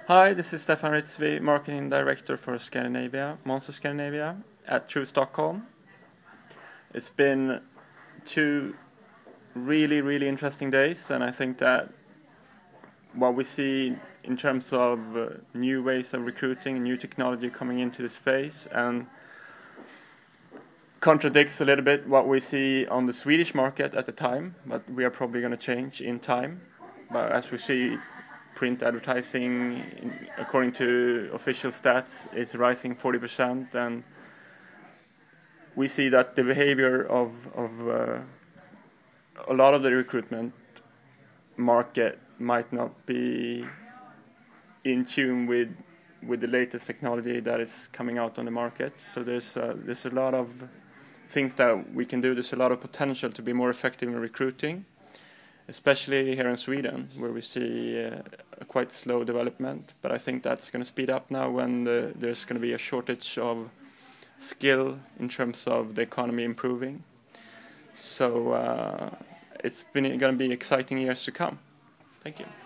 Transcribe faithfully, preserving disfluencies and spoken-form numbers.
Hi, this is Stefan Ritzvi, Marketing Director for Scandinavia, Monster Scandinavia at True Stockholm. It's been two really, really interesting days, and I think that what we see in terms of uh, new ways of recruiting, new technology coming into the space, and contradicts a little bit what we see on the Swedish market at the time, but we are probably going to change in time. But as we see, print advertising, according to official stats, is rising forty percent, and we see that the behavior of, of uh, a lot of the recruitment market might not be in tune with with the latest technology that is coming out on the market. So there's uh, there's a lot of things that we can do. There's a lot of potential to be more effective in recruiting, especially here in Sweden, where we see uh, a quite slow development. But I think that's going to speed up now when the, there's going to be a shortage of skill in terms of the economy improving. So uh, it's been going to be exciting years to come. Thank you.